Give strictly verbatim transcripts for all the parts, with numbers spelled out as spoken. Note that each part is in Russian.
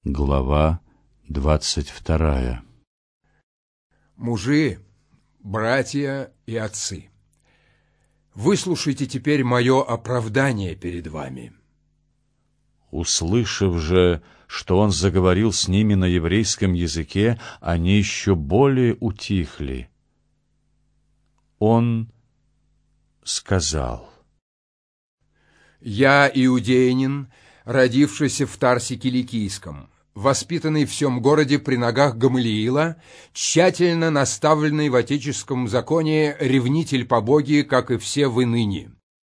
Глава двадцать вторая. Мужи, братья и отцы, выслушайте теперь мое оправдание перед вами. Услышав же, что он заговорил с ними на еврейском языке, они еще более утихли. Он сказал: «Я иудеянин, родившийся в Тарсе Киликийском, воспитанный в сем городе при ногах Гамалиила, тщательно наставленный в отеческом законе, ревнитель по Боге, как и все вы ныне.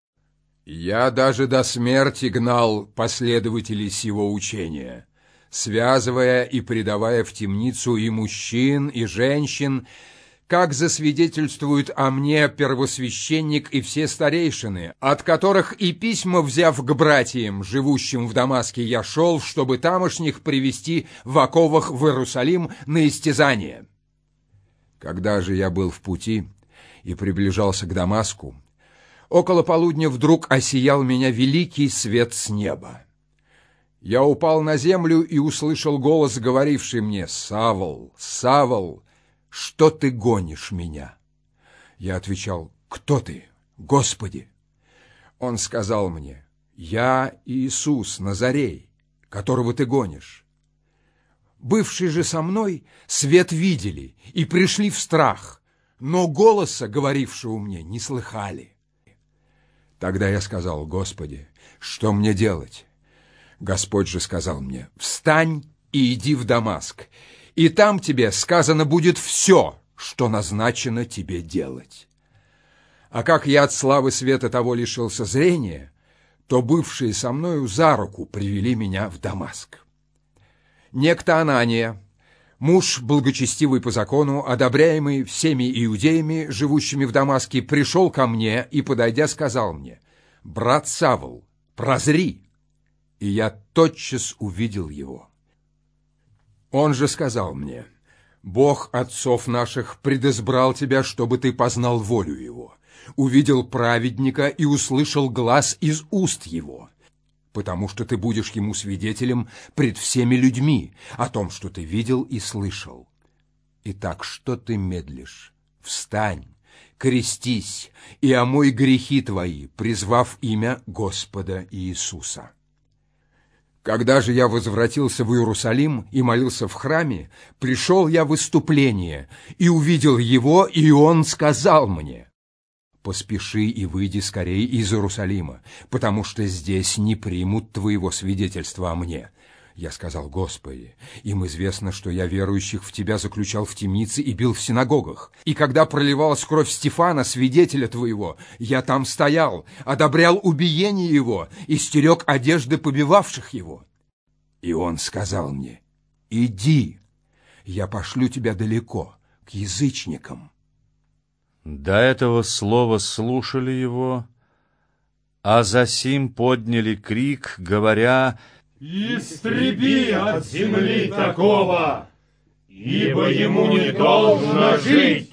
Я даже до смерти гнал последователей сего учения, связывая и предавая в темницу и мужчин, и женщин, как засвидетельствуют о мне первосвященник и все старейшины, от которых и письма взяв к братьям, живущим в Дамаске, я шел, чтобы тамошних привести в оковах в Иерусалим на истязание. Когда же я был в пути и приближался к Дамаску, около полудня вдруг осиял меня великий свет с неба. Я упал на землю и услышал голос, говоривший мне: «Савл, Савл, что ты гонишь меня?» Я отвечал: «Кто ты, Господи?» Он сказал мне: «Я Иисус Назарей, которого ты гонишь». Бывшие же со мной свет видели и пришли в страх, но голоса, говорившего мне, не слыхали. Тогда я сказал: «Господи, что мне делать?» Господь же сказал мне: «Встань и иди в Дамаск, и там тебе сказано будет все, что назначено тебе делать». А как я от славы света того лишился зрения, то бывшие со мною за руку привели меня в Дамаск. Некто Анания, муж благочестивый по закону, одобряемый всеми иудеями, живущими в Дамаске, пришел ко мне и, подойдя, сказал мне: «Брат Савл, прозри!» И я тотчас увидел его. Он же сказал мне: «Бог отцов наших предизбрал тебя, чтобы ты познал волю Его, увидел праведника и услышал глас из уст Его, потому что ты будешь Ему свидетелем пред всеми людьми о том, что ты видел и слышал. Итак, что ты медлишь? Встань, крестись и омой грехи твои, призвав имя Господа Иисуса». Когда же я возвратился в Иерусалим и молился в храме, пришел я в выступление и увидел его, и он сказал мне: «Поспеши и выйди скорей из Иерусалима, потому что здесь не примут твоего свидетельства о мне». Я сказал: «Господи, им известно, что я верующих в Тебя заключал в темнице и бил в синагогах. И когда проливалась кровь Стефана, свидетеля Твоего, я там стоял, одобрял убиение его и стерег одежды побивавших его». И он сказал мне: «Иди, я пошлю тебя далеко, к язычникам». До этого слова слушали его, а засим подняли крик, говоря: «Истреби от земли такого, ибо ему не должно жить!»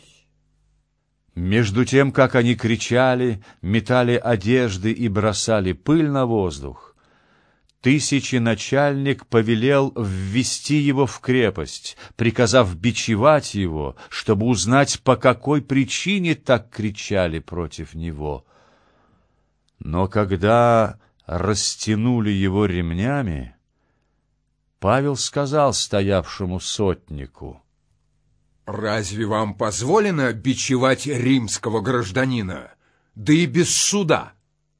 Между тем, как они кричали, метали одежды и бросали пыль на воздух, тысяченачальник повелел ввести его в крепость, приказав бичевать его, чтобы узнать, по какой причине так кричали против него. Но когда растянули его ремнями, Павел сказал стоявшему сотнику: «Разве вам позволено бичевать римского гражданина, да и без суда?»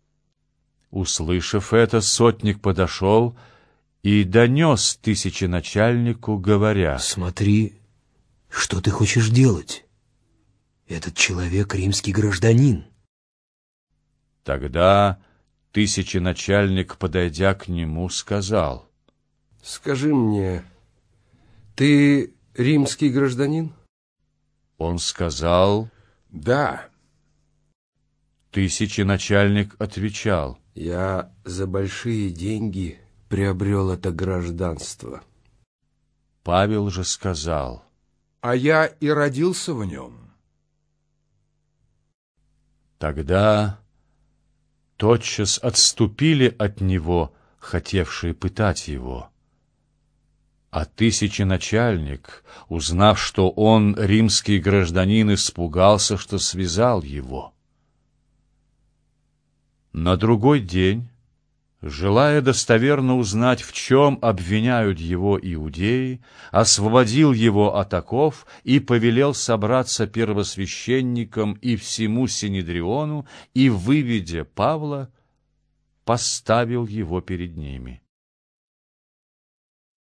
Услышав это, сотник подошел и донес тысяченачальнику, говоря: «Смотри, что ты хочешь делать? Этот человек римский гражданин». Тогда тысяченачальник, подойдя к нему, сказал: «Скажи мне, ты римский гражданин?» Он сказал: «Да». Тысяченачальник отвечал: «Я за большие деньги приобрел это гражданство». Павел же сказал: «А я и родился в нем». Тогда тотчас отступили от него, хотевшие пытать его. А тысяченачальник, узнав, что он римский гражданин, испугался, что связал его. На другой день, желая достоверно узнать, в чем обвиняют его иудеи, освободил его от оков и повелел собраться первосвященникам и всему Синедриону, и, выведя Павла, поставил его перед ними.